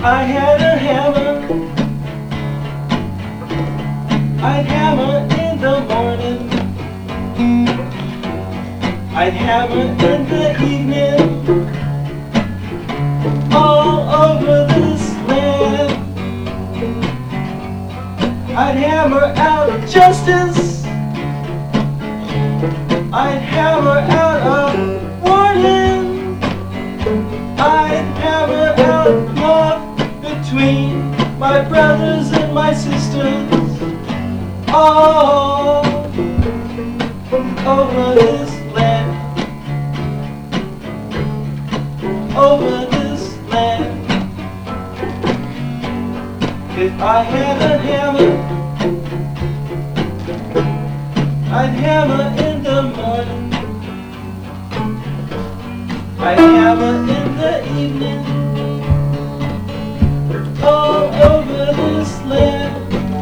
I had a hammer, I'd hammer in the morning, I'd hammer in the evening, all over this land. I'd hammer out justice, I'd hammer out a warning, I'd hammer out love between my brothers and my sisters, all over this land, over this land. If I had a hammer, I'd hammer in the morning, I'd hammer in the evening, all over this land.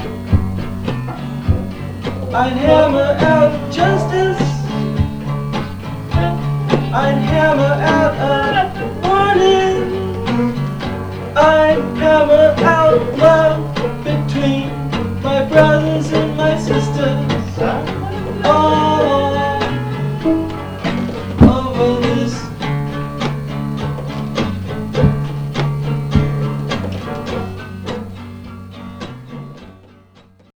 I'd hammer out justice, I'd hammer out